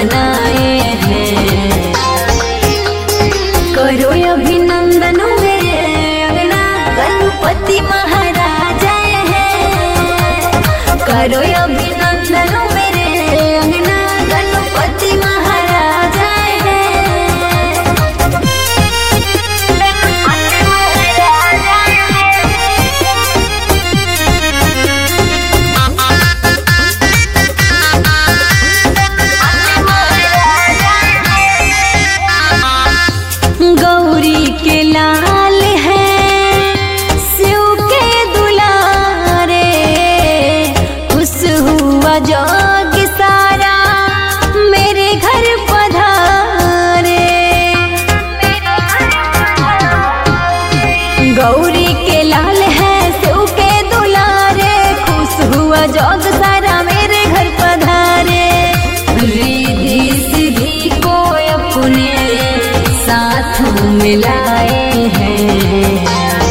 बनाए हैं। करो अभिनंदन मेरे अंगना गणपति महाराज हैं। करो अभिनंदन मेरे अंगना गणपति महाराज हैं। गौरी के लाल हैं शिव के दुलारे, खुश हुआ जग सारा मेरे घर पधारे। गौरी के लाल हैं शिव के दुलारे, खुश हुआ जग सारा मेरे घर पधारे। रिद्धि सिद्धि को अपने साथ मिलाए हैं।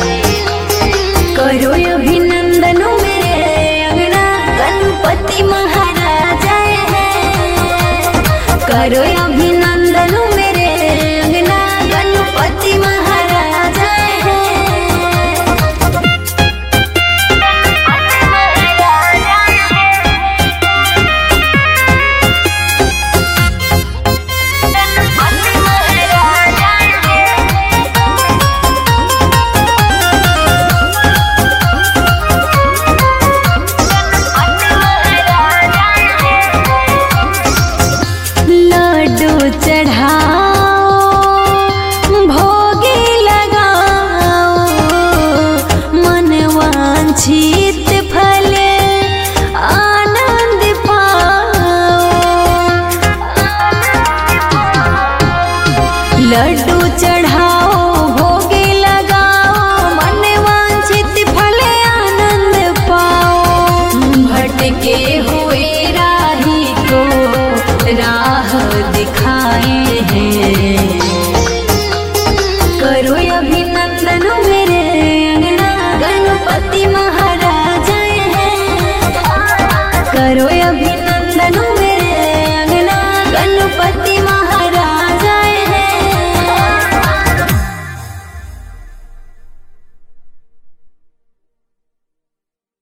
करो अभिनंदन मेरे अंगना गणपति महाराज हैं। करो अभिनंदन मेरे अंगना गणपति महाराज हैं। लड्डू चढ़ाओ भोगे लगाओ, मन वांछित फल आनंद पाओ। लड्डू चढ़ाओ भोगे लगाओ, मन वांछित फल आनंद पाओ। भटके हुए राही को राह दिखाए हैं। करो अभिनंदन मेरे अंगना गणपति महाराज हैं। करो अभिनंदन